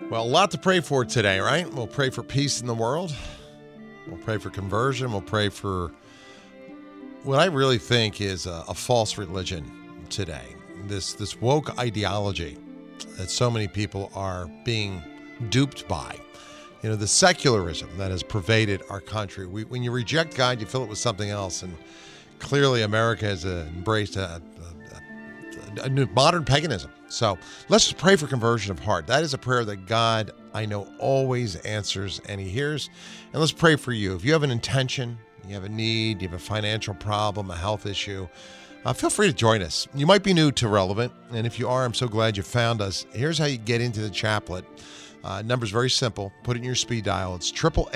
Well, a lot to pray for today, right? We'll pray for peace in the world. We'll pray for conversion. We'll pray for what I really think is a false religion today. This woke ideology that so many people are being duped by. You know, the secularism that has pervaded our country. When you reject God, you fill it with something else. And clearly America has embraced a new modern paganism. So let's just pray for conversion of heart. That is a prayer that God, I know, always answers and he hears. And let's pray for you. If you have an intention, you have a need, you have a financial problem, a health issue, feel free to join us. You might be new to Relevant. And if you are, I'm so glad you found us. Here's how you get into the chaplet. Number's very simple. Put it in your speed dial. It's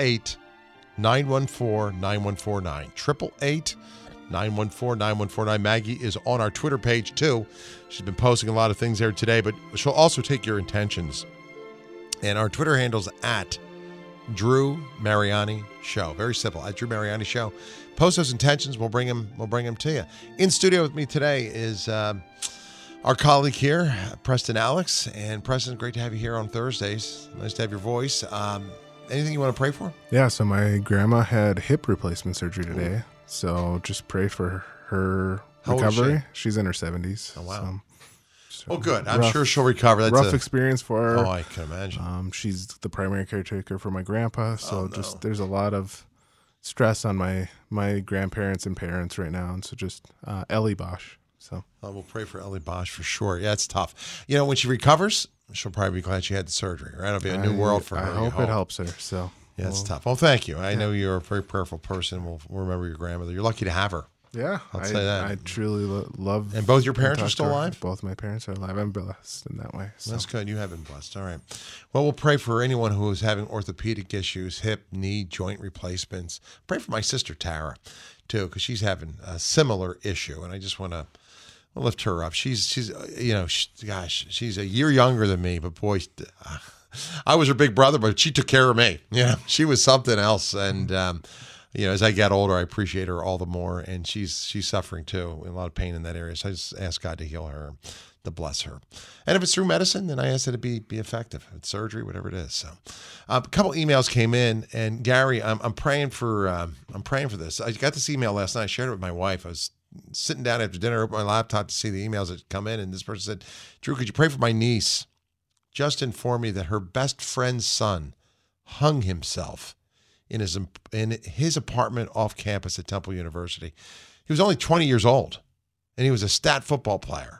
888-914-9149. 888-914-9149. Maggie is on our Twitter page too. She's been posting a lot of things there today, but she'll also take your intentions. And our Twitter handle's at Drew Mariani Show. Very simple. At Drew Mariani Show. Post those intentions. We'll bring them to you. In studio with me today is our colleague here, Preston Alex. And Preston, great to have you here on Thursdays. Nice to have your voice. Anything you want to pray for? Yeah, so my grandma had hip replacement surgery today. So just pray for her recovery. She's in her 70s. Oh, wow. So good. I'm sure she'll recover. That's rough experience for her. Oh, I can imagine. She's the primary caretaker for my grandpa. So there's a lot of stress on my grandparents and parents right now. And so just Ellie Bosch. So we'll pray for Ellie Bosch for sure. Yeah, it's tough. You know, when she recovers, she'll probably be glad she had the surgery, right? It'll be a new world for her. I hope it helps her. So yeah, it's tough. Well, thank you. I know you're a very prayerful person. We'll remember your grandmother. You're lucky to have her. Yeah, I'll say that. I truly love. And both your parents are still alive? Both my parents are alive. I'm blessed in that way. So. That's good. You have been blessed. All right. Well, we'll pray for anyone who is having orthopedic issues, hip, knee, joint replacements. Pray for my sister Tara, too, because she's having a similar issue, and I just want to lift her up. She's you know, she's a year younger than me, but boy, I was her big brother, but she took care of me. Yeah, she was something else, and you know, as I get older, I appreciate her all the more, and she's suffering too, a lot of pain in that area. So I just ask God to heal her, to bless her, and if it's through medicine, then I ask that it be effective. If it's surgery, whatever it is. So, a couple emails came in, and Gary, I'm praying for this. I got this email last night. I shared it with my wife. I was sitting down after dinner, opened my laptop to see the emails that come in, and this person said, "Drew, could you pray for my niece? Just informed me that her best friend's son hung himself in his apartment off campus at Temple University. He was only 20 years old, and he was a stat football player.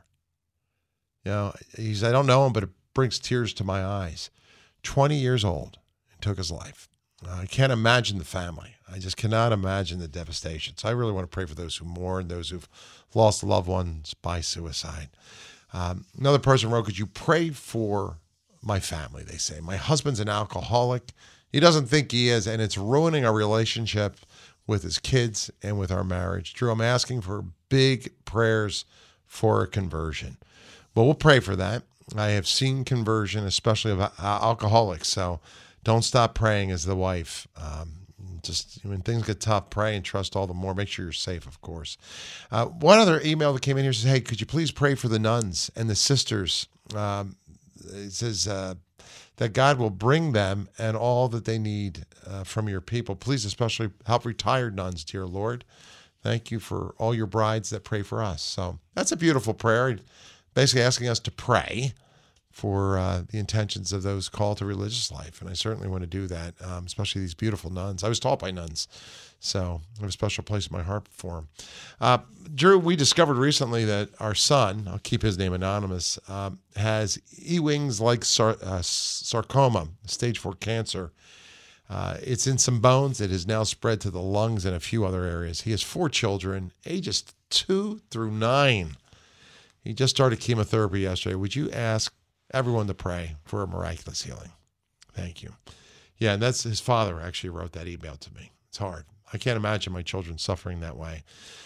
You know, I don't know him, but it brings tears to my eyes. 20 years old and took his life. I can't imagine the family. I just cannot imagine the devastation. So I really want to pray for those who mourn, those who've lost loved ones by suicide." Another person wrote, "Could you pray for my family?" They say, "My husband's an alcoholic. He doesn't think he is, and it's ruining our relationship with his kids and with our marriage. Drew, I'm asking for big prayers for a conversion." Well, we'll pray for that. I have seen conversion, especially of alcoholics, so don't stop praying as the wife. Just when things get tough, pray and trust all the more. Make sure you're safe, of course. One other email that came in here says, "Hey, could you please pray for the nuns and the sisters?" It says that God will bring them and all that they need from your people. Please especially help retired nuns, dear Lord. Thank you for all your brides that pray for us. So that's a beautiful prayer, basically asking us to pray for the intentions of those called to religious life. And I certainly want to do that, especially these beautiful nuns. I was taught by nuns, so I have a special place in my heart for them. Drew, we discovered recently that our son, I'll keep his name anonymous, has Ewing's-like sarcoma, stage 4 cancer. It's in some bones. It has now spread to the lungs and a few other areas. He has 4 children, ages 2 through 9. He just started chemotherapy yesterday. Would you ask everyone to pray for a miraculous healing? Thank you. Yeah, and that's his father actually wrote that email to me. It's hard. I can't imagine my children suffering that way.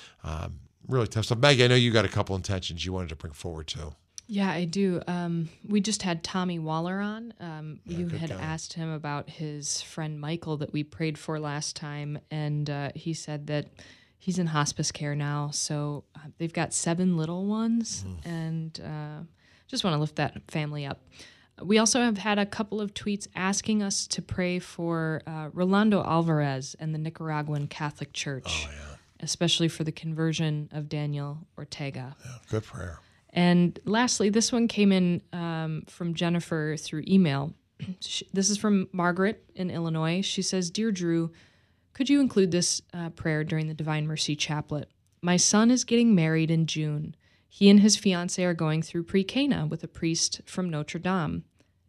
Really tough stuff. Maggie, I know you got a couple intentions you wanted to bring forward too. Yeah, I do. We just had Tommy Waller on. You had guy. asked him about his friend Michael that we prayed for last time, and he said that he's in hospice care now. So they've got 7 little ones, and just want to lift that family up. We also have had a couple of tweets asking us to pray for Rolando Alvarez and the Nicaraguan Catholic Church, especially for the conversion of Daniel Ortega. Yeah, good prayer. And lastly, this one came in from Jennifer through email. This is from Margaret in Illinois. She says, "Dear Drew, could you include this prayer during the Divine Mercy Chaplet? My son is getting married in June. He and his fiancée are going through pre-Cana with a priest from Notre Dame.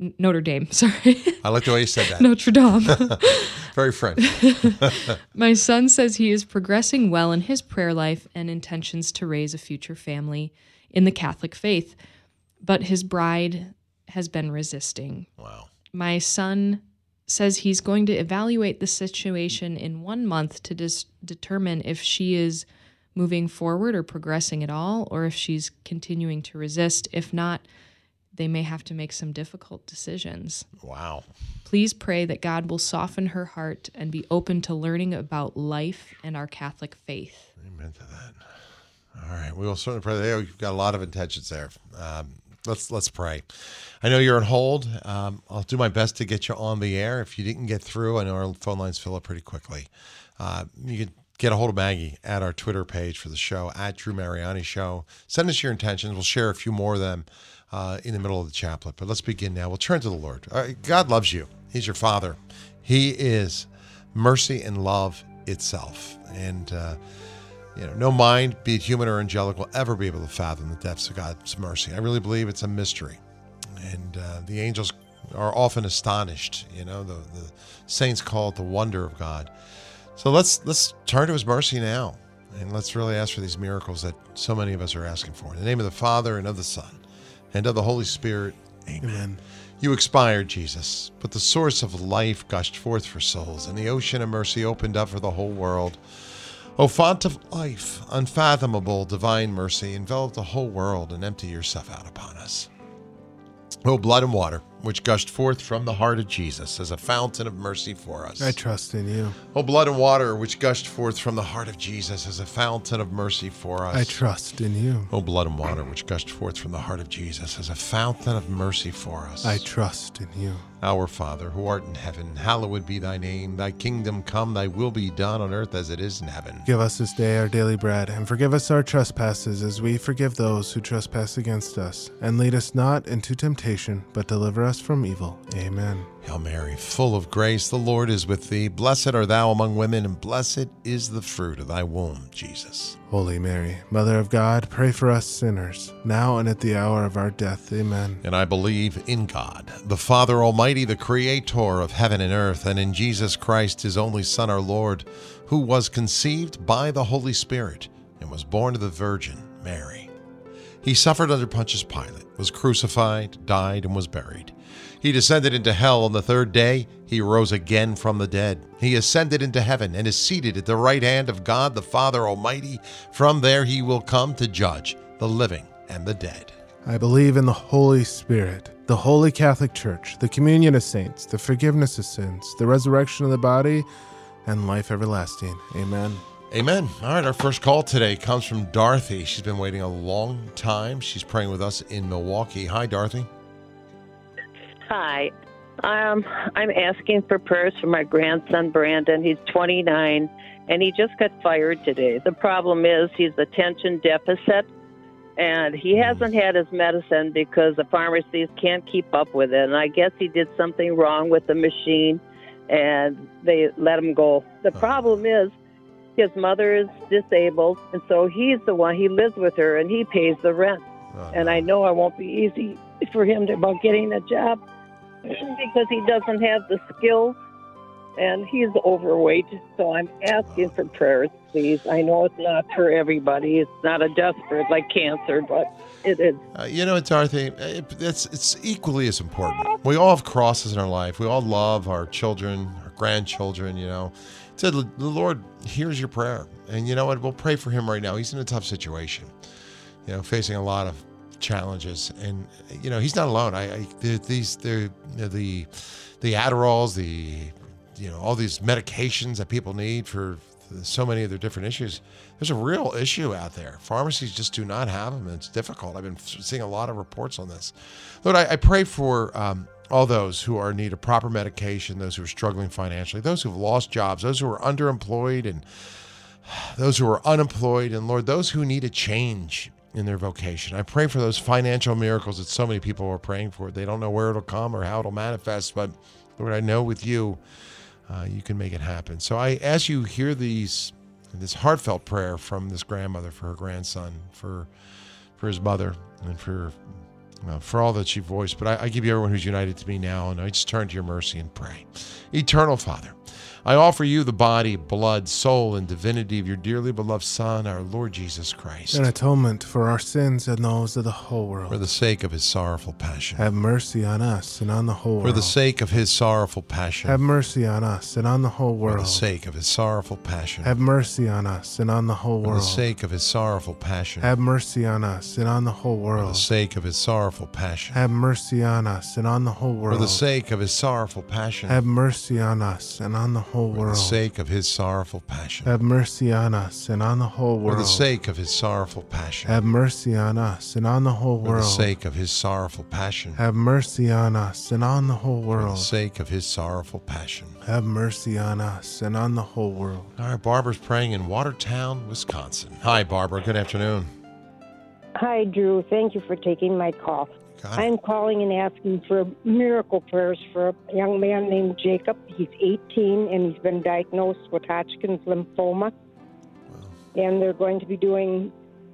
Sorry. I like the way you said that. Notre Dame. Very French. My son says he is progressing well in his prayer life and intentions to raise a future family in the Catholic faith, but his bride has been resisting. Wow. My son says he's going to evaluate the situation in 1 month to determine if she is moving forward or progressing at all, or if she's continuing to resist. If not, they may have to make some difficult decisions. Wow. Please pray that God will soften her heart and be open to learning about life and our Catholic faith." Amen to that. All right. We will certainly pray. There, we've got a lot of intentions there. Let's pray. I know you're on hold. I'll do my best to get you on the air. If you didn't get through, I know our phone lines fill up pretty quickly. You can get a hold of Maggie at our Twitter page for the show, at Drew Mariani Show. Send us your intentions. We'll share a few more of them in the middle of the chaplet. But let's begin now. We'll turn to the Lord. God loves you. He's your Father. He is mercy and love itself. And no mind, be it human or angelic, will ever be able to fathom the depths of God's mercy. I really believe it's a mystery. And the angels are often astonished. The saints call it the wonder of God. So let's turn to his mercy now. And let's really ask for these miracles that so many of us are asking for. In the name of the Father, and of the Son, and of the Holy Spirit. Amen. You expired, Jesus, but the source of life gushed forth for souls, and the ocean of mercy opened up for the whole world. O font of life, unfathomable divine mercy, envelop the whole world and empty yourself out upon us. O blood and water, which gushed forth from the heart of Jesus as a fountain of mercy for us. I trust in you. O blood and water, which gushed forth from the heart of Jesus as a fountain of mercy for us. I trust in you. O blood and water, which gushed forth from the heart of Jesus as a fountain of mercy for us. I trust in you. Our Father, who art in heaven, hallowed be thy name. Thy kingdom come, thy will be done on earth as it is in heaven. Give us this day our daily bread, and forgive us our trespasses as we forgive those who trespass against us. And lead us not into temptation, but deliver us from evil. Amen. Hail Mary, full of grace, the Lord is with thee. Blessed art thou among women, and blessed is the fruit of thy womb, Jesus. Holy Mary, Mother of God, pray for us sinners, now and at the hour of our death. Amen. And I believe in God, the Father Almighty, the Creator of heaven and earth, and in Jesus Christ, his only Son, our Lord, who was conceived by the Holy Spirit and was born of the Virgin Mary. He suffered under Pontius Pilate, was crucified, died, and was buried. He descended into hell on the third day. He rose again from the dead. He ascended into heaven and is seated at the right hand of God, the Father Almighty. From there he will come to judge the living and the dead. I believe in the Holy Spirit, the Holy Catholic Church, the communion of saints, the forgiveness of sins, the resurrection of the body, and life everlasting. Amen. Amen. All right, our first call today comes from Dorothy. She's been waiting a long time. She's praying with us in Milwaukee. Hi, Dorothy. Hi. I'm asking for prayers for my grandson, Brandon. He's 29, and he just got fired today. The problem is he's attention deficit, and he hasn't had his medicine because the pharmacies can't keep up with it. And I guess he did something wrong with the machine, and they let him go. The problem is his mother is disabled, and so he's the one. He lives with her, and he pays the rent. And I know it won't be easy for him about getting a job because he doesn't have the skills, and he's overweight. So I'm asking for prayers, please. I know it's not for everybody. It's not a desperate like cancer, but it is. Dorothy, it's equally as important. We all have crosses in our life. We all love our children, our grandchildren, So the Lord hears your prayer. And you know what? We'll pray for him right now. He's in a tough situation, facing a lot of challenges, and he's not alone. The Adderalls, all these medications that people need for so many of their different issues. There's a real issue out there. Pharmacies just do not have them, and it's difficult. I've been seeing a lot of reports on this. Lord, I pray for all those who are in need of proper medication, those who are struggling financially, those who have lost jobs, those who are underemployed, and those who are unemployed, and Lord, those who need a change in their vocation. I pray for those financial miracles that so many people are praying for. They don't know where it'll come or how it'll manifest, but Lord, I know with you, you can make it happen. So I ask you hear this heartfelt prayer from this grandmother for her grandson, for his mother, and for all that she voiced. But I give you everyone who's united to me now, and I just turn to your mercy and pray. Eternal Father, I offer you the body, blood, soul, and divinity of your dearly beloved Son, our Lord Jesus Christ. An atonement for our sins and those of the whole world. For the sake of his sorrowful passion. Have mercy on us and on the whole world. For the sake of his sorrowful passion. Have mercy on us and on the whole world. For the sake of his sorrowful passion. Have mercy on us and on the whole world. For the sake of his sorrowful passion. Have mercy on us and on the whole world. For the sake of his sorrowful passion. Have mercy on us and on the whole world. For the sake of his sorrowful passion. Have mercy on us and on the whole world. For the sake of his sorrowful passion. Have mercy on us and on the whole world. For the sake of his sorrowful passion. Have mercy on us and on the whole world. For the sake of his sorrowful passion. Have mercy on us and on the whole world. For the sake of his sorrowful passion. Have mercy on us and on the whole world. All right, Barbara's praying in Watertown, Wisconsin. Hi, Barbara. Good afternoon. Hi, Drew. Thank you for taking my call. Got it. I'm calling and asking for miracle prayers for a young man named Jacob. He's 18, and he's been diagnosed with Hodgkin's lymphoma. Wow. And they're going to be doing,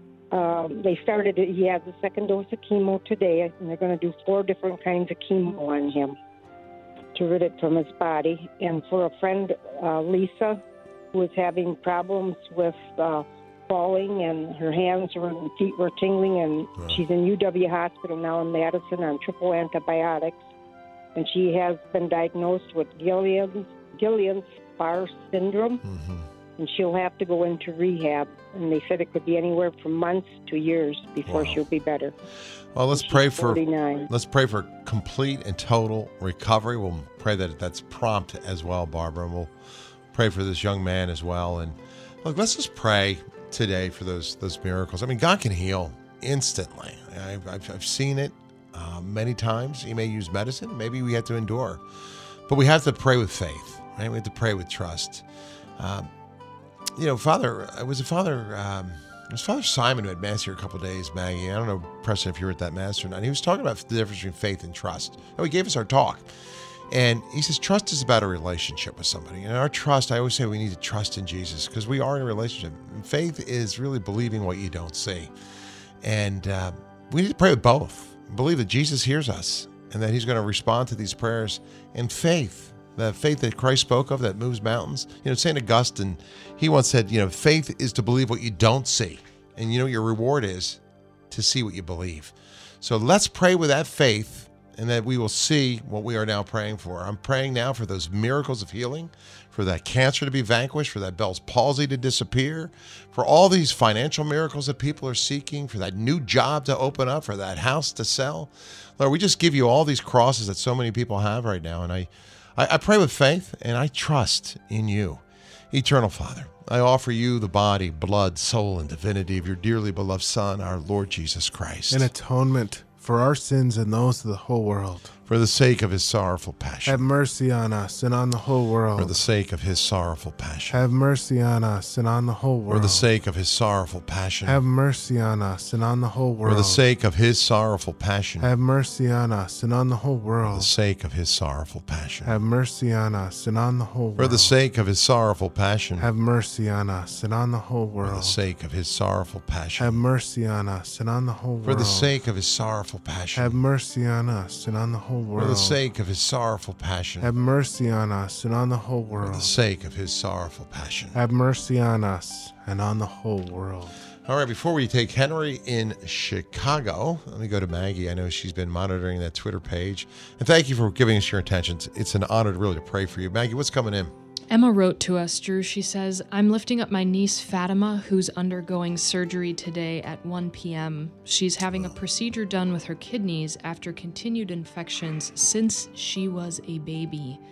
he has a second dose of chemo today, and they're going to do 4 different kinds of chemo on him to rid it from his body. And for a friend, Lisa, who is having problems with falling, and her hands and feet were tingling, and she's in UW Hospital now in Madison on triple antibiotics, and she has been diagnosed with Guillain-Barré syndrome, and she'll have to go into rehab, and they said it could be anywhere from months to years before she'll be better. Well, let's pray for 49. let's pray for complete and total recovery. We'll pray that that's prompt as well, Barbara, and we'll pray for this young man as well. And look, let's just pray today for those miracles. I mean, God can heal instantly. I've seen it many times. He may use medicine. Maybe we have to endure. But we have to pray with faith, right? We have to pray with trust. It was Father Simon who had Mass here a couple of days, Maggie. I don't know, Preston, if you were at that Mass or not. He was talking about the difference between faith and trust. And he gave us our talk. And he says, trust is about a relationship with somebody. And our trust, I always say we need to trust in Jesus because we are in a relationship. And faith is really believing what you don't see. And we need to pray with both. Believe that Jesus hears us and that he's going to respond to these prayers. And faith, the faith that Christ spoke of that moves mountains. St. Augustine, he once said, faith is to believe what you don't see. And your reward is to see what you believe. So let's pray with that faith, and that we will see what we are now praying for. I'm praying now for those miracles of healing, for that cancer to be vanquished, for that Bell's palsy to disappear, for all these financial miracles that people are seeking, for that new job to open up, for that house to sell. Lord, we just give you all these crosses that so many people have right now. And I pray with faith, and I trust in you. Eternal Father, I offer you the body, blood, soul, and divinity of your dearly beloved Son, our Lord Jesus Christ. An atonement for our sins and those of the whole world. For the sake of his sorrowful passion. Have mercy on us and on the whole world. For the sake of his sorrowful passion. Have mercy on us and on the whole world. For the sake of his sorrowful passion. Have mercy on us and on the whole world. For the sake of his sorrowful passion. Have mercy on us and on the whole world. For the sake of his sorrowful passion. Have mercy on us and on the whole world. For the sake of his sorrowful passion. Have mercy on us and on the whole world. For the sake of his sorrowful passion. Have mercy on us and on the whole world. For the sake of his sorrowful passion. Have mercy on us and on the whole world. For the sake of his sorrowful passion. Have mercy on us and on the whole world. For the sake of his sorrowful passion. Have mercy on us and on the whole world. All right, before we take Henry in Chicago, let me go to Maggie. I know she's been monitoring that Twitter page. And thank you for giving us your intentions. It's an honor really to pray for you. Maggie, what's coming in? Emma wrote to us, Drew. She says, I'm lifting up my niece Fatima, who's undergoing surgery today at 1 p.m. She's having a procedure done with her kidneys after continued infections since she was a baby.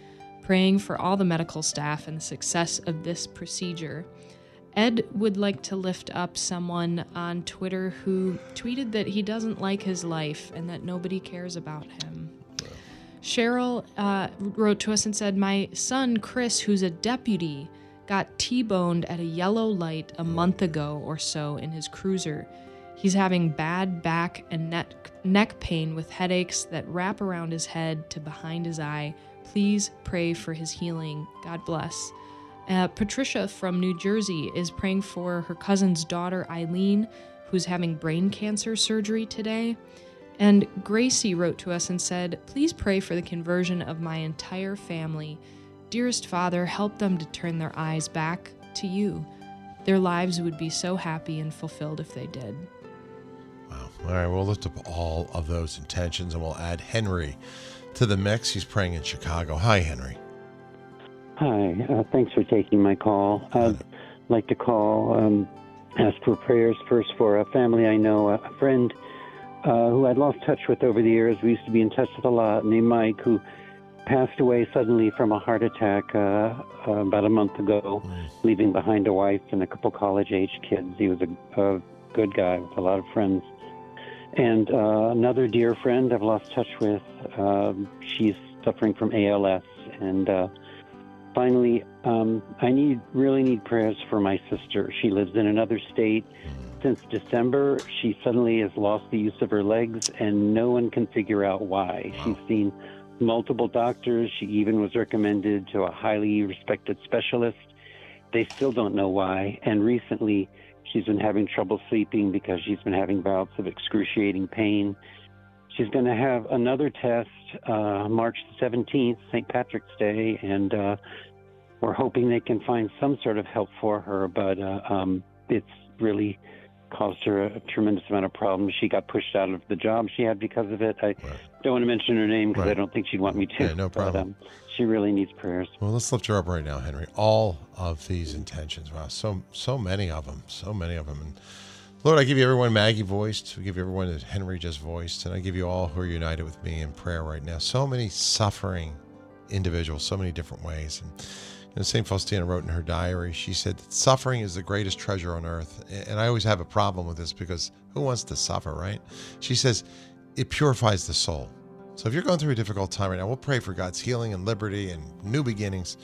praying for all the medical staff and the success of this procedure. Ed would like to lift up someone on Twitter who tweeted that he doesn't like his life and that nobody cares about him. Cheryl wrote to us and said, my son, Chris, who's a deputy, got T-boned at a yellow light a month ago or so in his cruiser. He's having bad back and neck pain with headaches that wrap around his head to behind his eye. Please pray for his healing. God bless. Patricia from New Jersey is praying for her cousin's daughter, Eileen, who's having brain cancer surgery today. And Gracie wrote to us and said, please pray for the conversion of my entire family. Dearest Father, help them to turn their eyes back to you. Their lives would be so happy and fulfilled if they did. Wow. All right, we'll lift up all of those intentions and we'll add Henry to the mix. He's praying in Chicago. Hi, Henry. Hi. Thanks for taking my call. I'd like to call, ask for prayers first for a family I know, a friend who I'd lost touch with over the years. We used to be in touch with a lot, named Mike, who passed away suddenly from a heart attack about a month ago, leaving behind a wife and a couple college-age kids. He was a good guy with a lot of friends. And another dear friend I've lost touch with, she's suffering from ALS. And finally, I really need prayers for my sister. She lives in another state. Since December, she suddenly has lost the use of her legs, and no one can figure out why. She's seen multiple doctors. She even was recommended to a highly respected specialist. They still don't know why. And recently, she's been having trouble sleeping because she's been having bouts of excruciating pain. She's going to have another test March 17th, St. Patrick's Day, and we're hoping they can find some sort of help for her, but it's really caused her a tremendous amount of problems. She got pushed out of the job she had because of it. I don't want to mention her name because I don't think she'd want me to. Yeah, no problem. But she really needs prayers. Well, let's lift her up right now, Henry. All of these intentions. Wow, so many of them. So many of them. And Lord, I give you everyone Maggie voiced. We give you everyone that Henry just voiced. And I give you all who are united with me in prayer right now. So many suffering individuals, so many different ways. And St. Faustina wrote in her diary, she said that suffering is the greatest treasure on earth. And I always have a problem with this because who wants to suffer, right? She says it purifies the soul. So if you're going through a difficult time right now, we'll pray for God's healing and liberty and new beginnings.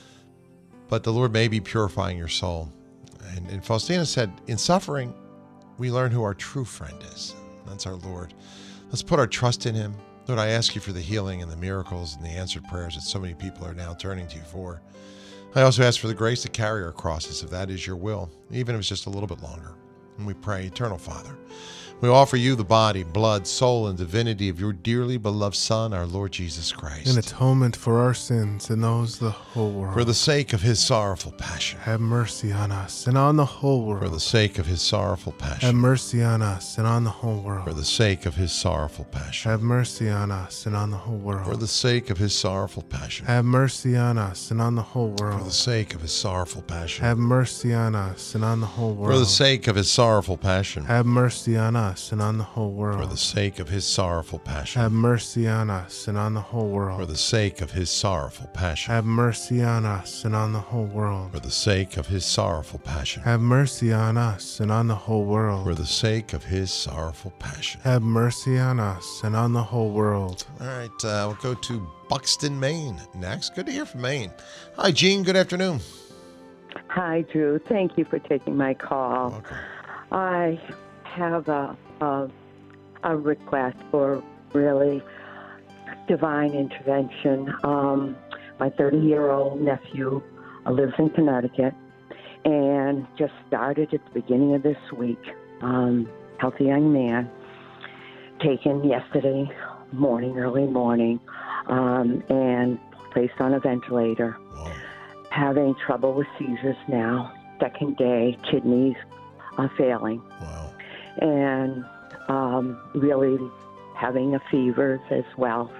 But the Lord may be purifying your soul. And Faustina said, in suffering, we learn who our true friend is. That's our Lord. Let's put our trust in him. Lord, I ask you for the healing and the miracles and the answered prayers that so many people are now turning to you for. I also ask for the grace to carry our crosses, if that is your will, even if it's just a little bit longer. And we pray, Eternal Father, we offer you the body, blood, soul, and divinity of your dearly beloved Son, our Lord Jesus Christ. In atonement for our sins and those of the whole world. For the sake of his sorrowful passion. Have mercy on us and on the whole world. For the sake of his sorrowful passion. Have mercy on us and on the whole world. For the sake of his sorrowful passion. Have mercy on us and on the whole world. For the sake of his sorrowful passion. Have mercy on us and on the whole world. For the sake of his sorrowful passion. Have mercy on us and on the whole world. For the sake of his sorrowful passion. Have mercy on us and on the whole world. For the sake of his sorrowful passion. Have mercy on us and on the whole world. For the sake of his sorrowful passion. Have mercy on us and on the whole world. For the sake of his sorrowful passion. Have mercy on us and on the whole world. For the sake of his sorrowful passion. Have mercy on us and on the whole world. All right, we'll go to Buxton, Maine next. Good to hear from Maine. Hi, Jean. Good afternoon. Hi, Drew. Thank you for taking my call. Welcome. I have a request for really divine intervention. My 30-year-old nephew lives in Connecticut and just started at the beginning of this week. Healthy young man, taken yesterday morning, early morning, and placed on a ventilator. Wow. Having trouble with seizures now. Second day, kidneys are failing. Wow. And really having a fever as well.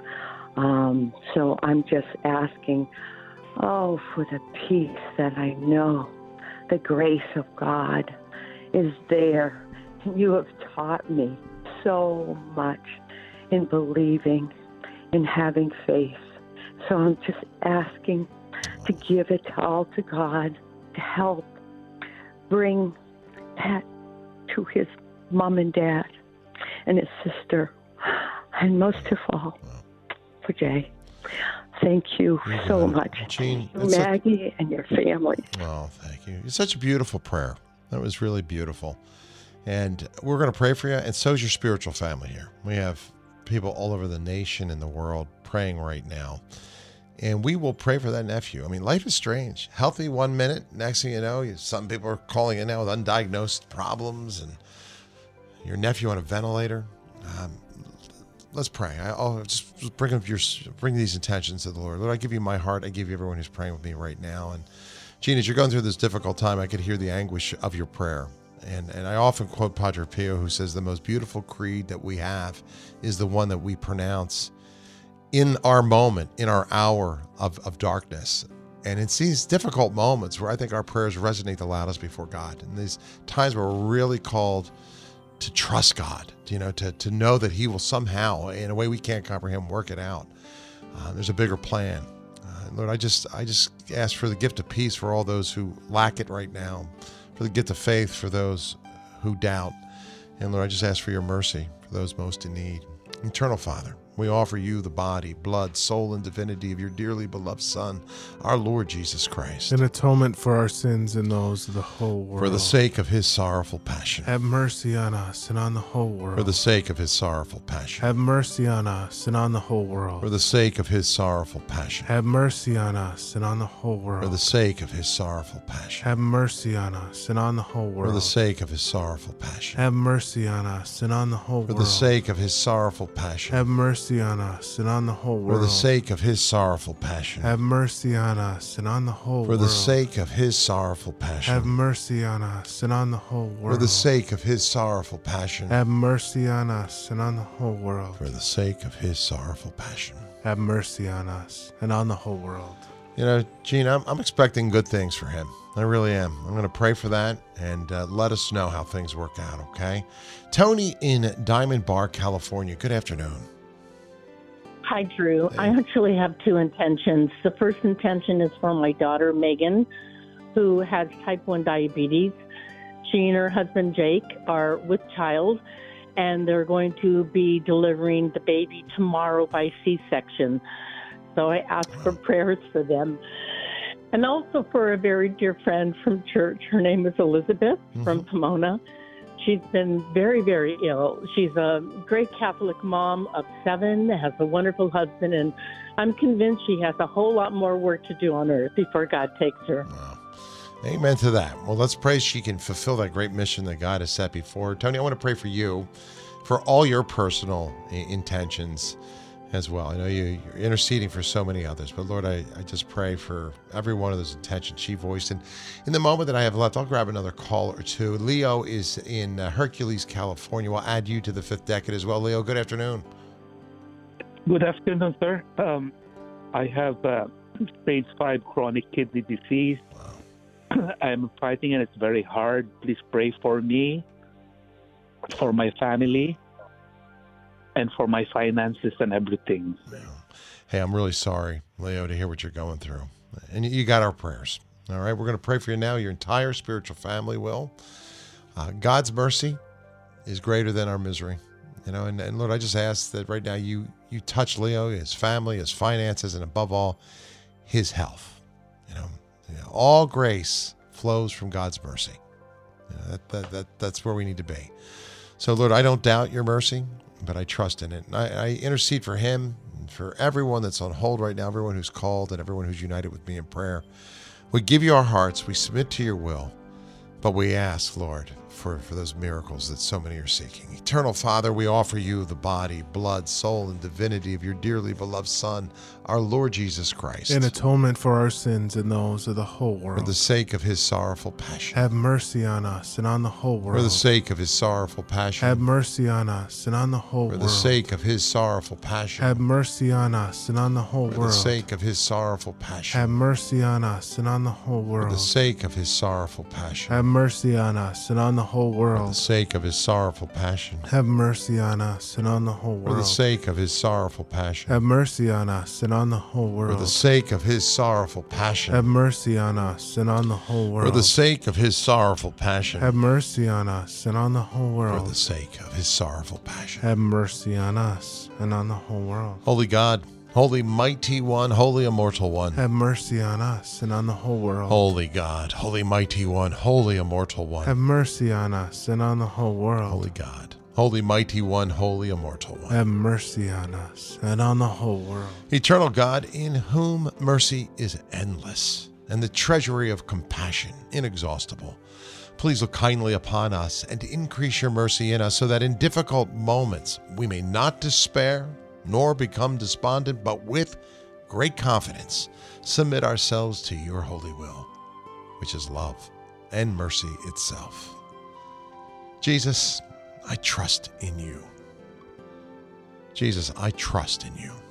So I'm just asking, for the peace that I know the grace of God is there. You have taught me so much in believing, in having faith. So I'm just asking to give it all to God to help bring that to his mom and dad and his sister, and most of all, for Jay. Thank you so much. Jean, Maggie and your family. Oh, thank you. It's such a beautiful prayer. That was really beautiful. And we're going to pray for you, and so is your spiritual family here. We have people all over the nation and the world praying right now. And we will pray for that nephew. I mean, life is strange. Healthy 1 minute, next thing you know, some people are calling in now with undiagnosed problems, and your nephew on a ventilator. Let's pray. I'll just bring these intentions to the Lord. Lord, I give you my heart. I give you everyone who's praying with me right now. And Gene, as you're going through this difficult time, I could hear the anguish of your prayer. And I often quote Padre Pio, who says the most beautiful creed that we have is the one that we pronounce in our moment, in our hour of darkness. And it's these difficult moments where I think our prayers resonate the loudest before God. And these times where we're really called to trust God, to know that he will somehow, in a way we can't comprehend, work it out. There's a bigger plan. Lord, I just ask for the gift of peace for all those who lack it right now, for the gift of faith for those who doubt. And Lord, I just ask for your mercy for those most in need. Eternal Father, we offer you the body, blood, soul, and divinity of your dearly beloved Son, our Lord Jesus Christ. An atonement for our sins and those of the whole world. For the sake of his sorrowful passion. Have mercy on us and on the whole world. For the sake of his sorrowful passion. Have mercy on us and on the whole world. For the sake of his sorrowful passion. Have mercy on us and on the whole world. For the sake of his sorrowful passion. Have mercy on us and on the whole world. For the sake of his sorrowful passion. Have mercy on us and on the whole world. For the sake of his sorrowful passion. Have mercy on us and on the whole world. For the sake of his sorrowful passion. Have mercy on us and on the whole world. For the sake of his sorrowful passion. Have mercy on us and on the whole world. For the sake of his sorrowful passion. Have mercy on us and on the whole world. For the sake of his sorrowful passion. Have mercy on us and on the whole world. Gene, I'm expecting good things for him. I really am. I'm going to pray for that, and let us know how things work out, okay? Tony in Diamond Bar, California. Good afternoon. Hi, Drew. Hey. I actually have two intentions. The first intention is for my daughter, Megan, who has type 1 diabetes. She and her husband, Jake, are with child, and they're going to be delivering the baby tomorrow by C-section. So I ask for prayers for them. And also for a very dear friend from church. Her name is Elizabeth from Pomona. She's been very, very ill. She's a great Catholic mom of 7, has a wonderful husband, and I'm convinced she has a whole lot more work to do on earth before God takes her. Wow. Amen to that. Well, let's pray she can fulfill that great mission that God has set before her. Tony, I want to pray for you, for all your personal intentions as well. I know you're interceding for so many others, but Lord, I just pray for every one of those intentions she voiced. And in the moment that I have left, I'll grab another call or two. Leo is in Hercules, California. We'll add you to the fifth decade as well. Leo, good afternoon. Good afternoon, sir. I have stage 5 chronic kidney disease. Wow. I'm fighting and it's very hard. Please pray for me, for my family, and for my finances and everything. Hey, I'm really sorry, Leo, to hear what you're going through. And you got our prayers. All right, we're going to pray for you now. Your entire spiritual family will. God's mercy is greater than our misery. And Lord, I just ask that right now you touch Leo, his family, his finances, and above all, his health. All grace flows from God's mercy. That's where we need to be. So, Lord, I don't doubt your mercy, but I trust in it. And I intercede for him, and for everyone that's on hold right now, everyone who's called, and everyone who's united with me in prayer. We give you our hearts. We submit to your will, but we ask, Lord, for those miracles that so many are seeking. Eternal Father, we offer you the body, blood, soul, and divinity of your dearly beloved Son, our Lord Jesus Christ. An atonement for our sins and those of the whole world. For the sake of his sorrowful passion. Have mercy on us and on the whole world. For the sake of his sorrowful passion. Have mercy on us and on the whole world. For the sake of his sorrowful passion. Have mercy on us and on the whole world. For the sake of his sorrowful passion. Have mercy on us and on the whole world. For the sake of his sorrowful passion. Have mercy on us and on the whole For the world. sake of his sorrowful passion. Have mercy on us and on the whole For the world. sake of his sorrowful passion. Have mercy on us and on the whole For the world. sake of his sorrowful passion. Have mercy on us and on the whole For world. the sake of his sorrowful passion. Have mercy on us and on the whole For the world. sake of his sorrowful passion. Have mercy on us and on the whole world. Holy God, holy mighty one, holy immortal one. Have mercy on us and on the whole world. Holy God, holy mighty one, holy immortal one. Have mercy on us and on the whole world. Holy God, holy mighty one, holy immortal one. Have mercy on us and on the whole world. Eternal God, in whom mercy is endless and the treasury of compassion inexhaustible. Please look kindly upon us and increase your mercy in us so that in difficult moments we may not despair nor become despondent, but with great confidence submit ourselves to your holy will, which is love and mercy itself. Jesus, I trust in you. Jesus, I trust in you.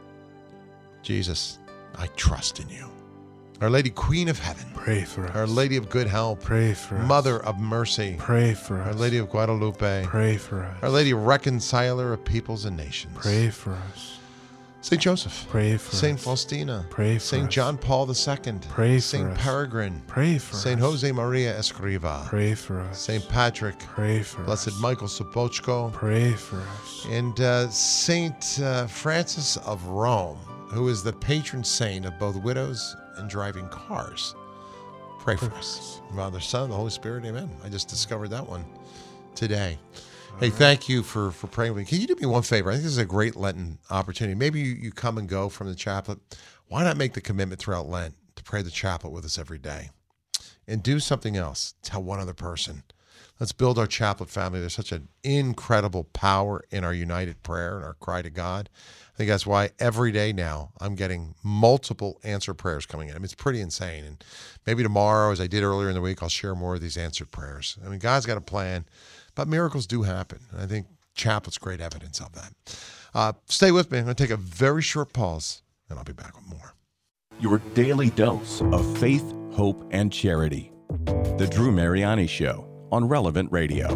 Jesus, I trust in you. Our Lady, Queen of Heaven, Pray for us. Our Lady of Good Help, Pray for us. Mother of Mercy, Pray for Our us. Lady of Guadalupe, Pray for us. Our Lady Reconciler of Peoples and Nations, Pray for us. Saint Joseph, Pray for Saint us. Faustina, Pray for Saint us. John Paul II, Pray for Saint us. Peregrine, Pray for Saint us. Jose Maria Escriva, Pray for us. Saint Patrick, Pray for Blessed us. Michael Sopochko, Pray for us. and Saint Francis of Rome, who is the patron saint of both widows and driving cars. Pray for us. Father, Son, the Holy Spirit, amen. I just discovered that one today. Hey, thank you for praying with me. Can you do me one favor? I think this is a great Lenten opportunity. Maybe you come and go from the chaplet. Why not make the commitment throughout Lent to pray the chaplet with us every day? And do something else. Tell one other person. Let's build our chaplet family. There's such an incredible power in our united prayer and our cry to God. I think that's why every day now I'm getting multiple answered prayers coming in. I mean, it's pretty insane. And maybe tomorrow, as I did earlier in the week, I'll share more of these answered prayers. I mean, God's got a plan, but miracles do happen. And I think chaplet's great evidence of that. Stay with me. I'm going to take a very short pause, and I'll be back with more. Your daily dose of faith, hope, and charity. The Drew Mariani Show on Relevant Radio.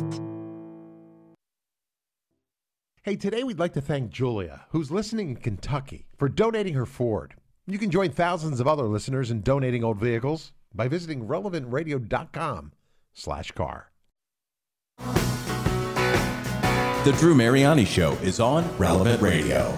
Hey, today we'd like to thank Julia, who's listening in Kentucky, for donating her Ford. You can join thousands of other listeners in donating old vehicles by visiting relevantradio.com/car. The Drew Mariani Show is on Relevant Radio.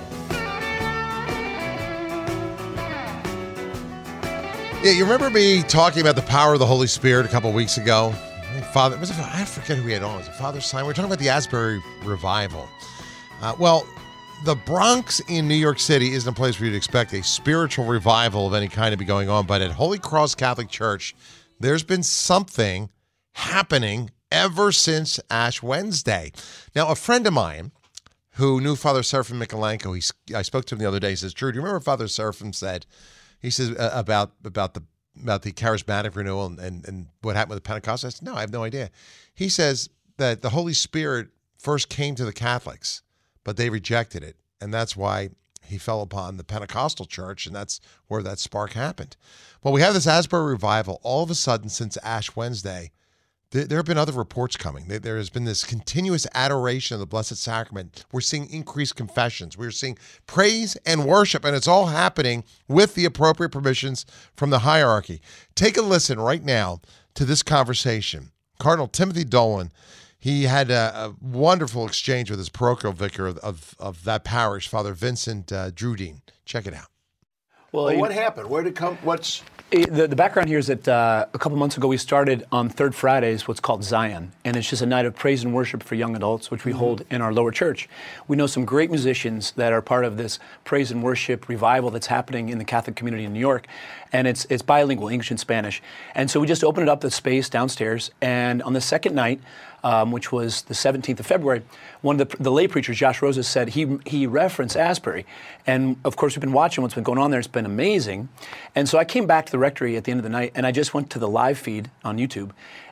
Yeah, you remember me talking about the power of the Holy Spirit a couple weeks ago? I forget who we had on. Was it Father Simon? We were talking about the Asbury Revival. Well, the Bronx in New York City isn't a place where you'd expect a spiritual revival of any kind to be going on, but at Holy Cross Catholic Church, there's been something happening ever since Ash Wednesday. Now, a friend of mine who knew Father Seraphim Mikolenko, I spoke to him the other day, he says, Drew, do you remember what Father Seraphim said? He says about the charismatic renewal and what happened with the Pentecost? I said, no, I have no idea. He says that the Holy Spirit first came to the Catholics, but they rejected it. And that's why he fell upon the Pentecostal church, and that's where that spark happened. Well, we have this Asbury revival. All of a sudden, since Ash Wednesday, there have been other reports coming. There has been this continuous adoration of the Blessed Sacrament. We're seeing increased confessions. We're seeing praise and worship, and it's all happening with the appropriate permissions from the hierarchy. Take a listen right now to this conversation. Cardinal Timothy Dolan, he had a wonderful exchange with his parochial vicar of that parish, Father Vincent Drudin. Check it out. Well, what happened? Where did it come? The background here is that a couple months ago we started on Third Fridays what's called Zion, and it's just a night of praise and worship for young adults, which we hold in our lower church. We know some great musicians that are part of this praise and worship revival that's happening in the Catholic community in New York, and it's bilingual, English and Spanish. And so we just opened up the space downstairs, and on the second night, which was the 17th of February, one of the lay preachers, Josh Rosas, said he referenced Asbury. And of course, we've been watching what's been going on there. It's been amazing. And so I came back to the rectory at the end of the night, and I just went to the live feed on YouTube.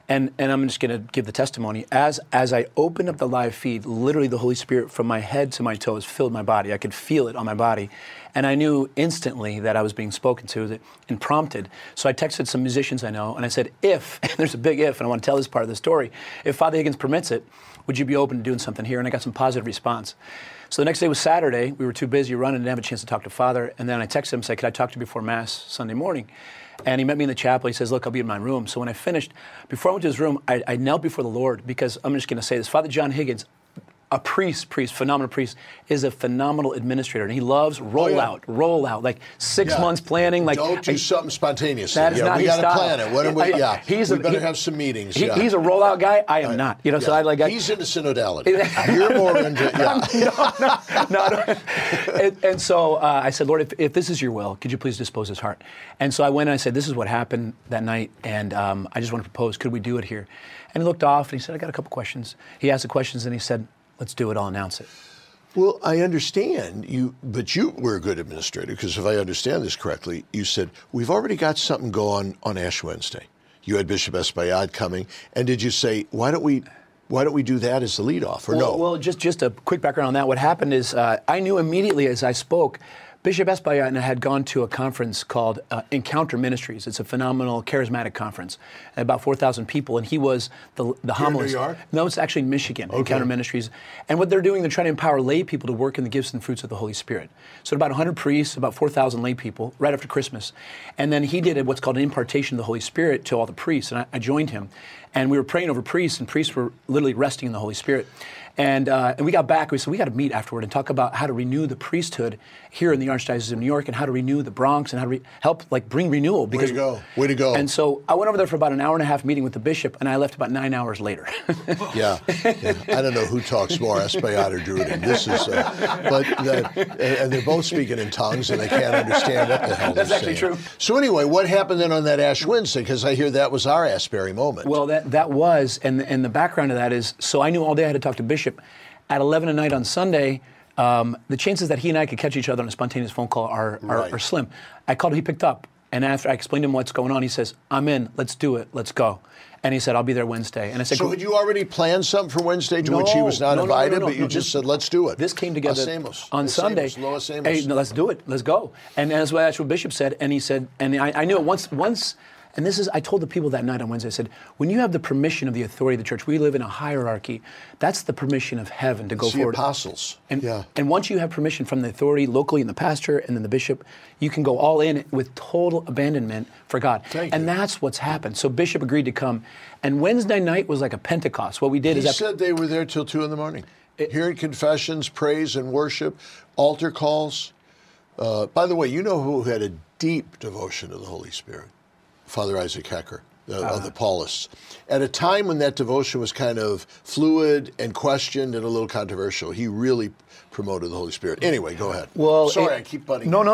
And I'm just going to give the testimony. As I opened up the live feed, literally the Holy Spirit from my head to my toes filled my body. I could feel it on my body. And I knew instantly that I was being spoken to and prompted. So I texted some musicians I know, and I said, if, and there's a big if, and I want to tell this part of the story, if Father Higgins permits it, would you be open to doing something here? And I got some positive response. So the next day was Saturday. We were too busy running, didn't have a chance to talk to Father. And then I texted him and said, could I talk to you before Mass Sunday morning? And he met me in the chapel. He says, look, I'll be in my room. So when I finished, before I went to his room, I knelt before the Lord, because I'm just going to say this. Father John Higgins, a priest, phenomenal priest, is a phenomenal administrator. And he loves roll out, like 6 months planning. Like, don't do something spontaneous. That is not we his got to style. plan it. What we better have some meetings. He's a rollout guy. I am not. You know, so he's into synodality. You're more into, And so I said, Lord, if this is your will, could you please dispose his heart? And so I went and I said, this is what happened that night, and I just want to propose, could we do it here? And he looked off and he said, I got a couple questions. He asked the questions and he said, let's do it, I'll announce it. Well, I understand you, but you were a good administrator, because if I understand this correctly, you said, we've already got something going on Ash Wednesday. You had Bishop Espaillat coming, and did you say, why don't we do that as the leadoff, or no? Well, just a quick background on that. What happened is I knew immediately as I spoke, Bishop Espaillat and I had gone to a conference called Encounter Ministries. It's a phenomenal, charismatic conference, about 4,000 people, and he was the homilist. New York? No, it's actually in Michigan, Encounter Ministries. And what they're doing, they're trying to empower lay people to work in the gifts and fruits of the Holy Spirit. So about 100 priests, about 4,000 lay people, right after Christmas. And then he did what's called an impartation of the Holy Spirit to all the priests, and I joined him. And we were praying over priests, and priests were literally resting in the Holy Spirit. And we got back, we said, we got to meet afterward and talk about how to renew the priesthood here in the Archdiocese of New York, and how to renew the Bronx, and how to help bring renewal. Because, Way to go. And so I went over there for about an hour and a half meeting with the bishop, and I left about 9 hours later. Yeah. I don't know who talks more, Espaillat or Druden. This is, and they're both speaking in tongues, and they can't understand what the hell they're saying. That's actually true. So anyway, what happened then on that Ash Wednesday? Because I hear that was our Asbury moment. Well, that was, and the background of that is, so I knew all day I had to talk to Bishop. At 11 at night on Sunday, the chances that he and I could catch each other on a spontaneous phone call are slim. I called him, he picked up, and after I explained to him what's going on, he says, I'm in, let's do it, let's go. And he said, I'll be there Wednesday. And I said, so had you already planned something for Wednesday to which he was not invited, but you just said, let's do it? This came together on Sunday. Los Amos. Hey, no, let's do it, let's go. And that's what Bishop said, and he said, and I knew it once. And this is, I told the people that night on Wednesday, I said, when you have the permission of the authority of the church, we live in a hierarchy, that's the permission of heaven to go forward. The apostles. And once you have permission from the authority locally and the pastor and then the bishop, you can go all in with total abandonment for God. And that's what's happened. So Bishop agreed to come. And Wednesday night was like a Pentecost. What we did is... He said they were there till 2 in the morning. Hearing confessions, praise and worship, altar calls. By the way, you know who had a deep devotion to the Holy Spirit? Father Isaac Hecker of the Paulists. At a time when that devotion was kind of fluid and questioned and a little controversial, he really promoted the Holy Spirit. Anyway, go ahead. Well, sorry, I keep butting. No.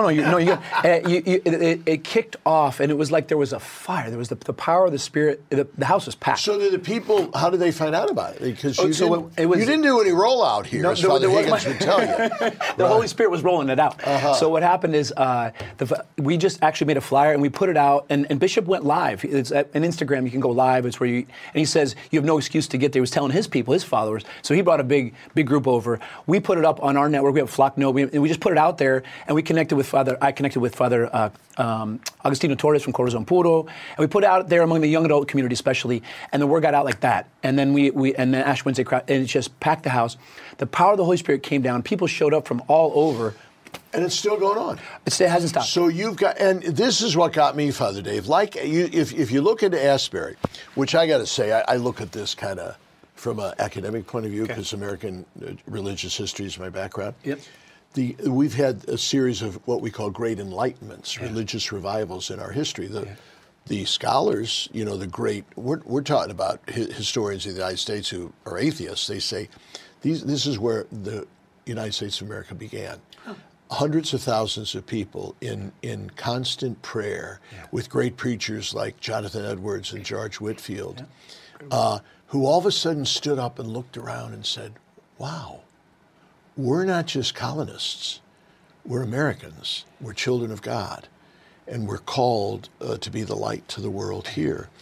It kicked off, and it was like there was a fire. There was the power of the Spirit. The house was packed. So the people, how did they find out about it? Because you didn't do any rollout here, as Father Higgins would tell you. The Holy Spirit was rolling it out. So what happened is we just actually made a flyer, and we put it out, and Bishop went live. It's an Instagram. You can go live. It's where and he says, you have no excuse to get there. He was telling his people, his followers. So he brought a big group over. We put it up on our network. We have Flock Node, and we just put it out there, and we connected with Father. I connected with Father Agostino Torres from Corazon Puro, and we put it out there among the young adult community, especially, and the word got out like that. And then and then Ash Wednesday crowd, and it just packed the house. The power of the Holy Spirit came down. People showed up from all over. And it's still going on. It hasn't stopped. So you've got, and this is what got me, Father Dave. Like, if you look into Asbury, which I got to say, I look at this kind of from an academic point of view, because American religious history is my background. Yep. We've had a series of what we call great enlightenments, religious revivals in our history. The scholars, the great, we're talking about historians of the United States who are atheists. They say this is where the United States of America began. Hundreds of thousands of people in constant prayer with great preachers like Jonathan Edwards and George Whitefield, who all of a sudden stood up and looked around and said, wow, we're not just colonists. We're Americans. We're children of God. And we're called to be the light to the world here.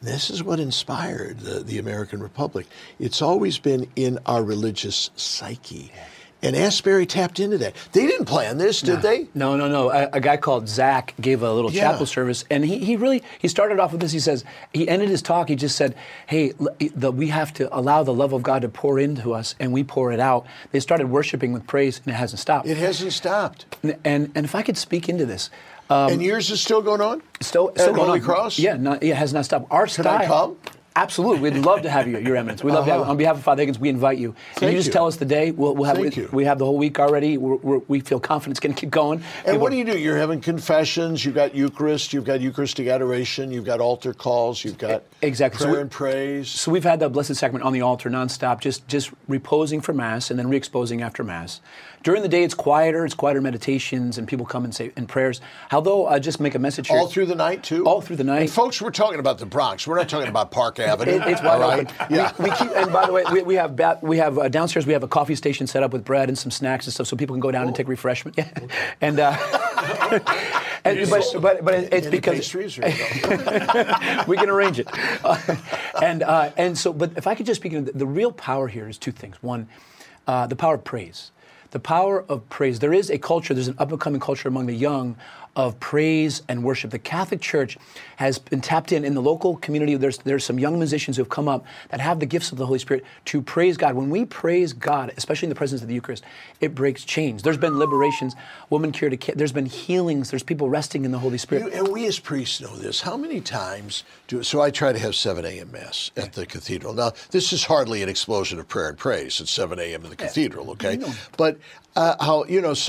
This is what inspired the American Republic. It's always been in our religious psyche. And Asbury tapped into that. They didn't plan this, did they? No. A guy called Zach gave a little chapel service, and he started off with this. He says, he ended his talk, he just said, hey, we have to allow the love of God to pour into us, and we pour it out. They started worshiping with praise, and it hasn't stopped. It hasn't stopped. And if I could speak into this. And yours is still going on? Still at going Holy on. Cross? Yeah, it has not stopped. Our style. Can I come? Absolutely. We'd love to have you, Your Eminence. We'd love to have you. On behalf of Father Higgins, we invite you. Can you just tell us the day? We'll have. We have the whole week already. We feel confident it's going to keep going. And what do? You're having confessions. You've got Eucharist. You've got Eucharistic adoration. You've got altar calls. You've got prayer and praise. So we've had the Blessed Sacrament on the altar nonstop, just reposing for Mass and then re-exposing after Mass. During the day, it's quieter meditations, and people come and say in prayers. Although, I just make a message here. All through the night, too? All through the night. And folks, we're talking about the Bronx. We're not talking about Park Avenue. It's wide open. Yeah. We keep, and by the way, we have downstairs. We have a coffee station set up with bread and some snacks and stuff, so people can go down and take refreshment. And but it's because pastries we can arrange it. And so, but if I could just speak, the real power here is two things. One, the power of praise. The power of praise. There is a culture, there's an up-and-coming culture among the young of praise and worship. The Catholic Church has been tapped in the local community. There's some young musicians who have come up that have the gifts of the Holy Spirit to praise God. When we praise God, especially in the presence of the Eucharist, it breaks chains. There's been liberations, woman cured a kid. There's been healings. There's people resting in the Holy Spirit. And we as priests know this. How many times so I try to have 7 a.m. Mass at the cathedral. Now, this is hardly an explosion of prayer and praise at 7 a.m. in the cathedral, okay? But I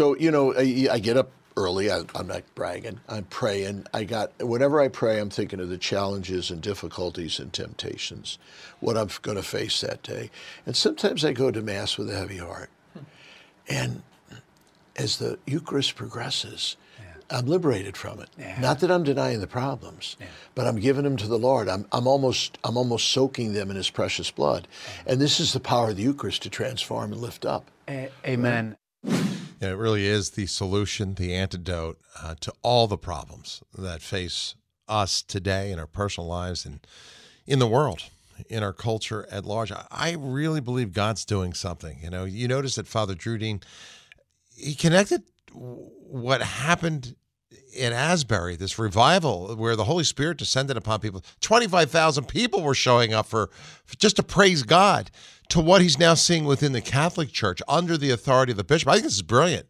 get up early. I'm not bragging. I'm praying. Whenever I pray, I'm thinking of the challenges and difficulties and temptations, what I'm going to face that day. And sometimes I go to Mass with a heavy heart. And as the Eucharist progresses, I'm liberated from it. Not that I'm denying the problems, but I'm giving them to the Lord. I'm almost soaking them in His precious blood. And this is the power of the Eucharist to transform and lift up. Amen. Yeah, it really is the solution, the antidote to all the problems that face us today in our personal lives and in the world, in our culture at large. I really believe God's doing something. You notice that Father Drew Dean, he connected what happened in Asbury, this revival where the Holy Spirit descended upon people. 25,000 people were showing up for just to praise God, to what he's now seeing within the Catholic Church under the authority of the bishop. I think this is brilliant.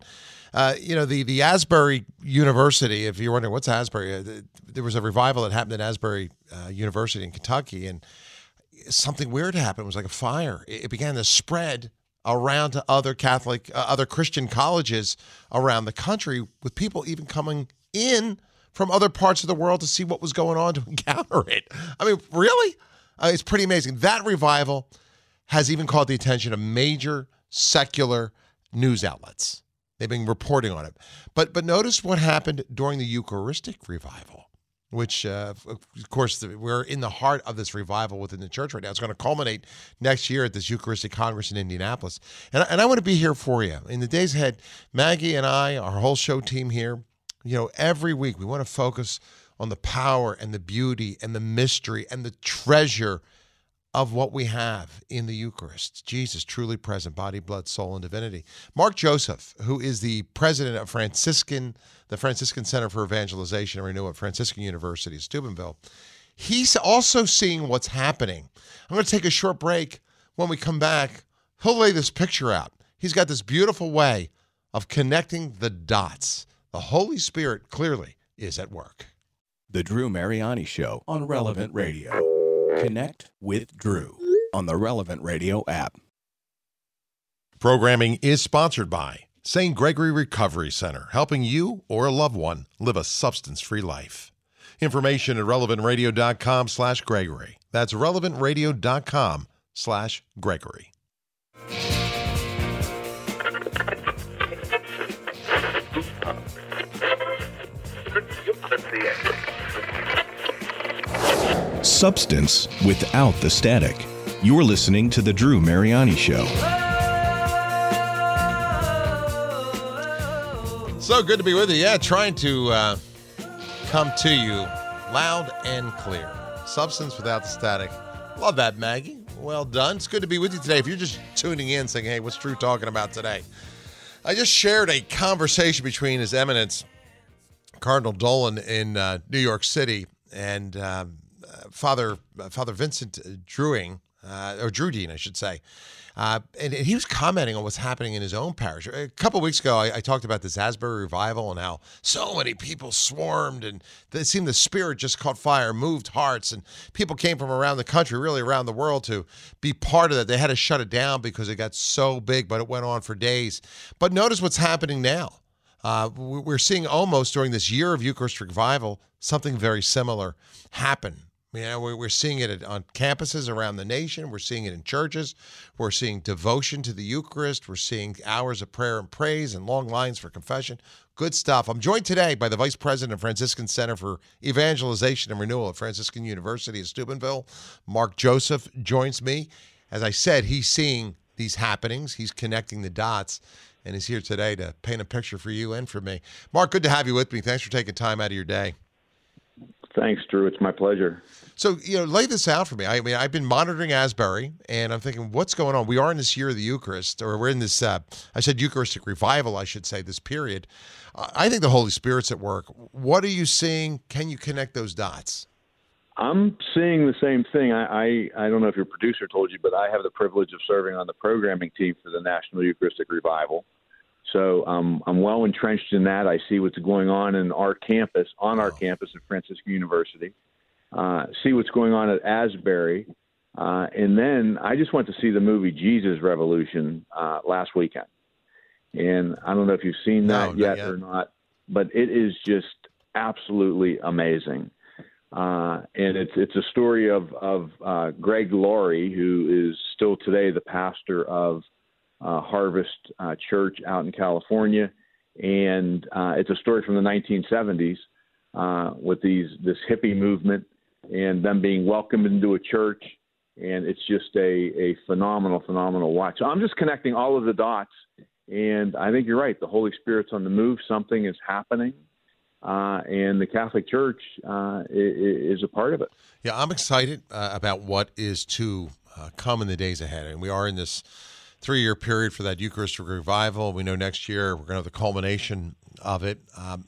The Asbury University, if you're wondering what's Asbury, there was a revival that happened at Asbury University in Kentucky, and something weird happened. It was like a fire. It began to spread around to other other Christian colleges around the country, with people even coming in from other parts of the world to see what was going on, to encounter it. I mean, really? It's pretty amazing. That revival has even caught the attention of major secular news outlets. They've been reporting on it. But notice what happened during the Eucharistic revival, which, of course, we're in the heart of this revival within the church right now. It's going to culminate next year at this Eucharistic Congress in Indianapolis. And I want to be here for you. In the days ahead, Maggie and I, our whole show team here, every week we want to focus on the power and the beauty and the mystery and the treasure of what we have in the Eucharist. Jesus, truly present, body, blood, soul, and divinity. Mark Joseph, who is the president of the Franciscan Center for Evangelization and Renewal at Franciscan University of Steubenville, he's also seeing what's happening. I'm going to take a short break. When we come back, he'll lay this picture out. He's got this beautiful way of connecting the dots. The Holy Spirit clearly is at work. The Drew Mariani Show on Relevant Radio. Connect with Drew on the Relevant Radio app. Programming is sponsored by St. Gregory Recovery Center, helping you or a loved one live a substance-free life. Information at relevantradio.com/Gregory. That's relevantradio.com/Gregory. Substance without the static. You're listening to The Drew Mariani Show. So good to be with you. Yeah, trying to come to you loud and clear. Substance without the static. Love that, Maggie. Well done. It's good to be with you today. If you're just tuning in saying, hey, what's Drew talking about today? I just shared a conversation between His Eminence, Cardinal Dolan in New York City, and Father Vincent Drewing, or Drewdine, I should say. And he was commenting on what's happening in his own parish. A couple of weeks ago, I talked about this Asbury revival and how so many people swarmed, and it seemed the Spirit just caught fire, moved hearts, and people came from around the country, really around the world, to be part of that. They had to shut it down because it got so big, but it went on for days. But notice what's happening now. We're seeing almost during this year of Eucharistic revival, something very similar happen. We're seeing it on campuses around the nation. We're seeing it in churches. We're seeing devotion to the Eucharist. We're seeing hours of prayer and praise and long lines for confession. Good stuff. I'm joined today by the Vice President of Franciscan Center for Evangelization and Renewal at Franciscan University of Steubenville. Mark Joseph joins me. As I said, he's seeing these happenings. He's connecting the dots, and is here today to paint a picture for you and for me. Mark, good to have you with me. Thanks for taking time out of your day. Thanks, Drew. It's my pleasure. So, lay this out for me. I mean, I've been monitoring Asbury, and I'm thinking, what's going on? We are in this year of the Eucharist, or we're in this, I said Eucharistic revival, I should say, this period. I think the Holy Spirit's at work. What are you seeing? Can you connect those dots? I'm seeing the same thing. I don't know if your producer told you, but I have the privilege of serving on the programming team for the National Eucharistic Revival. So I'm well entrenched in that. I see what's going on in our campus, at Franciscan University. See what's going on at Asbury. And then I just went to see the movie Jesus Revolution last weekend. And I don't know if you've seen that yet or not, but it is just absolutely amazing. And it's a story of Greg Laurie, who is still today the pastor of Harvest Church out in California. And it's a story from the 1970s with this hippie movement and them being welcomed into a church. And it's just a phenomenal watch. So I'm just connecting all of the dots. And I think you're right. The Holy Spirit's on the move. Something is happening. And the Catholic Church is a part of it. Yeah, I'm excited about what is to come in the days ahead. And we are in this 3-year period for that Eucharistic revival. We know next year we're going to have the culmination of it.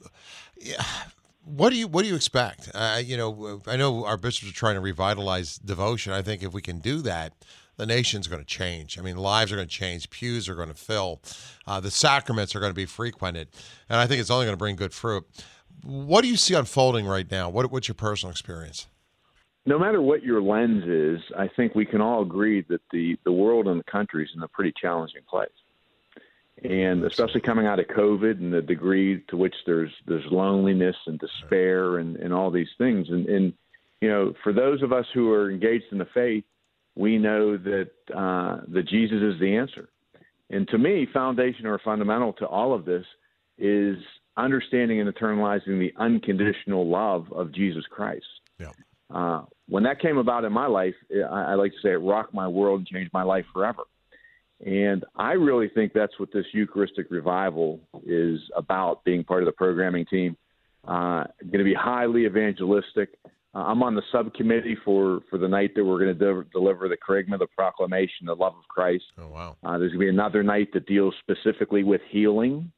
What do you expect? I know our bishops are trying to revitalize devotion. I think if we can do that, the nation's going to change. I mean, lives are going to change. Pews are going to fill. The sacraments are going to be frequented. And I think it's only going to bring good fruit. What do you see unfolding right now? What's your personal experience? No matter what your lens is, I think we can all agree that the world and the country is in a pretty challenging place. And especially coming out of COVID and the degree to which there's loneliness and despair and all these things. And for those of us who are engaged in the faith, we know that Jesus is the answer. And to me, foundational or fundamental to all of this is understanding and internalizing the unconditional love of Jesus Christ. Yeah. When that came about in my life, I like to say it rocked my world and changed my life forever. And I really think that's what this Eucharistic revival is about, being part of the programming team. Going to be highly evangelistic. I'm on the subcommittee for the night that we're going to deliver the Kerygma, the proclamation, the love of Christ. Oh, wow. There's going to be another night that deals specifically with healing.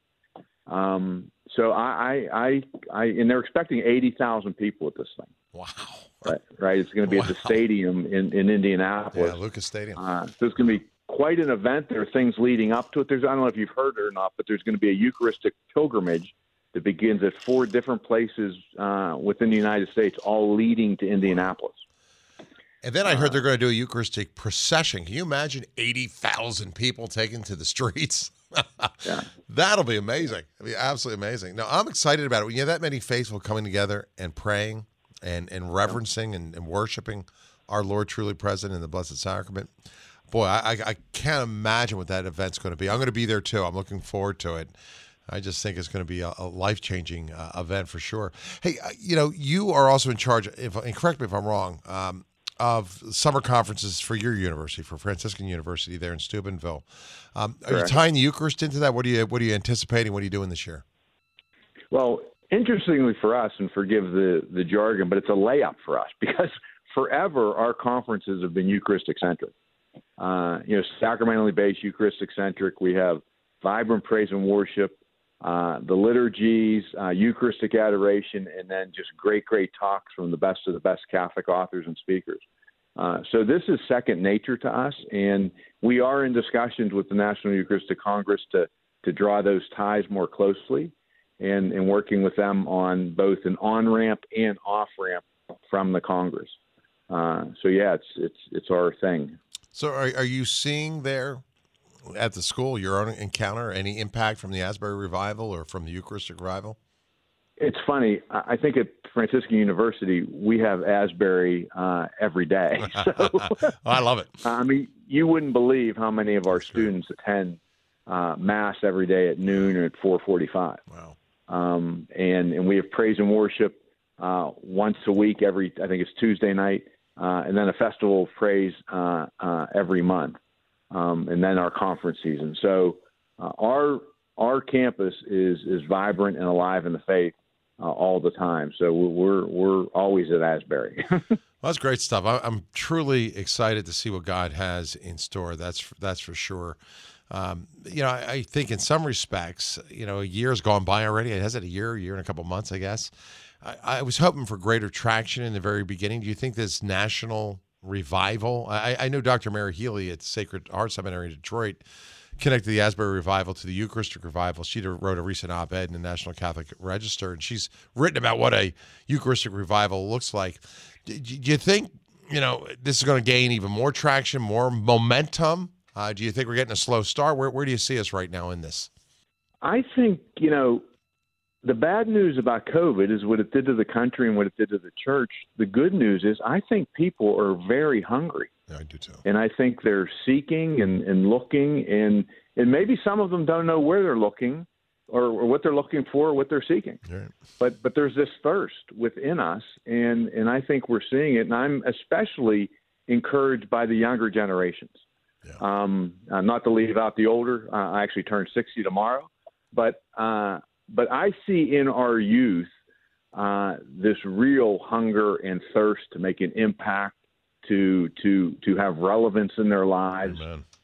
So and they're expecting 80,000 people at this thing. Wow. Right. It's going to be at the stadium in Indianapolis. Yeah, Lucas Stadium. So it's going to be quite an event. There are things leading up to it. I don't know if you've heard it or not, but there's going to be a Eucharistic pilgrimage that begins at 4 different places within the United States, all leading to Indianapolis. And then I heard they're going to do a Eucharistic procession. Can you imagine 80,000 people taken to the streets? Yeah. That'll be amazing. It'll be absolutely amazing. No, I'm excited about it. When you have that many faithful coming together and praying and reverencing and worshiping our Lord truly present in the Blessed Sacrament, boy, I can't imagine what that event's going to be. I'm going to be there too. I'm looking forward to it. I just think it's going to be a life-changing event for sure. Hey, you are also in charge, and correct me if I'm wrong, of summer conferences for your university, for Franciscan University there in Steubenville. Are you tying the Eucharist into that? What are you anticipating? What are you doing this year? Well, interestingly for us, and forgive the jargon, but it's a layup for us because forever, our conferences have been Eucharistic-centric. Sacramentally based, Eucharistic-centric. We have vibrant praise and worship, the liturgies, Eucharistic adoration, and then just great talks from the best of the best Catholic authors and speakers. So this is second nature to us, and we are in discussions with the National Eucharistic Congress to draw those ties more closely, and working with them on both an on-ramp and off-ramp from the Congress. It's our thing. So are you seeing there at the school, your own encounter, any impact from the Asbury Revival or from the Eucharistic Revival? It's funny. I think at Franciscan University, we have Asbury every day. So, I love it. I mean, you wouldn't believe how many of our students attend Mass every day at noon or at 4:45. Wow. And we have praise and worship once a week, I think it's Tuesday night, and then a festival of praise every month, and then our conference season. So our campus is vibrant and alive in the faith all the time. So we're always at Asbury. Well, that's great stuff. I'm truly excited to see what God has in store. That's for sure. I think in some respects, a year's gone by already. Has it a year and a couple months, I guess? I was hoping for greater traction in the very beginning. Do you think this national revival? I know Dr. Mary Healy at Sacred Heart Seminary in Detroit connected the Asbury Revival to the Eucharistic Revival. She wrote a recent op-ed in the National Catholic Register, and she's written about what a Eucharistic Revival looks like. Do you think, this is going to gain even more traction, more momentum? Do you think we're getting a slow start? Where do you see us right now in this? I think, the bad news about COVID is what it did to the country and what it did to the church. The good news is I think people are very hungry. Yeah, I do too. And I think they're seeking and looking, and maybe some of them don't know where they're looking or what they're looking for or what they're seeking. Right. But there's this thirst within us, and I think we're seeing it, and I'm especially encouraged by the younger generations. Yeah. Not to leave out the older. I actually turn 60 tomorrow, but I see in our youth this real hunger and thirst to make an impact, to have relevance in their lives.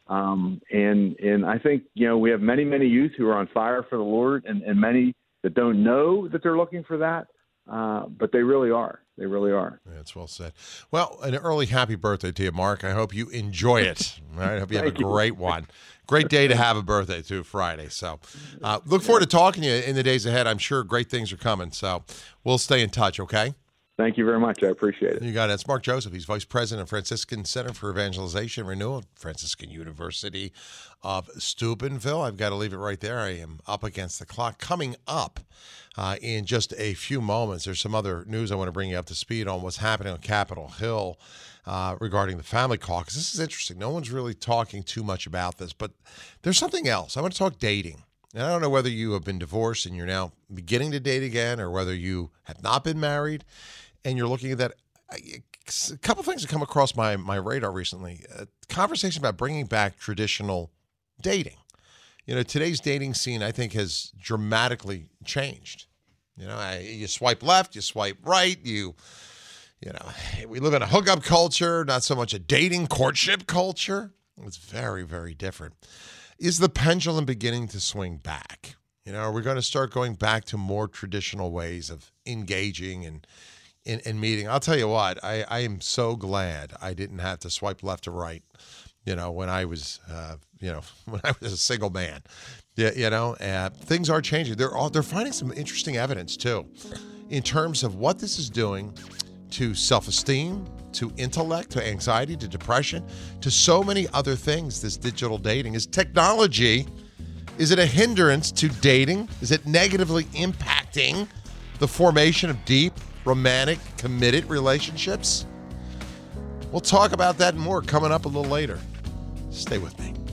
And I think we have many youth who are on fire for the Lord, and many that don't know that they're looking for that, but they really are. They really are. Yeah, that's well said. Well, an early happy birthday to you, Mark. I hope you enjoy it. All right. I hope you have a great one. Great day to have a birthday, too, Friday. So look forward to talking to you in the days ahead. I'm sure great things are coming. So we'll stay in touch, okay? Thank you very much. I appreciate it. You got it. It's Mark Joseph. He's Vice President of Franciscan Center for Evangelization and Renewal at Franciscan University of Steubenville. I've got to leave it right there. I am up against the clock. Coming up in just a few moments, there's some other news I want to bring you up to speed on what's happening on Capitol Hill regarding the family caucus. This is interesting. No one's really talking too much about this, but there's something else. I want to talk dating. And I don't know whether you have been divorced and you're now beginning to date again, or whether you have not been married and you're looking at that. A couple things that come across my radar recently. A conversation about bringing back traditional dating. Today's dating scene, I think, has dramatically changed. You swipe left, you swipe right, we live in a hookup culture, not so much a dating courtship culture. It's very, very different. Is the pendulum beginning to swing back? Are we going to start going back to more traditional ways of engaging and meeting? I'll tell you what, I am so glad I didn't have to swipe left or right, when I was, when I was a single man. Things are changing. They're finding some interesting evidence too, in terms of what this is doing to self-esteem, to intellect, to anxiety, to depression, to so many other things. This digital dating is technology. Is it a hindrance to dating? Is it negatively impacting the formation of deep, romantic, committed relationships? We'll talk about that and more coming up a little later. Stay with me.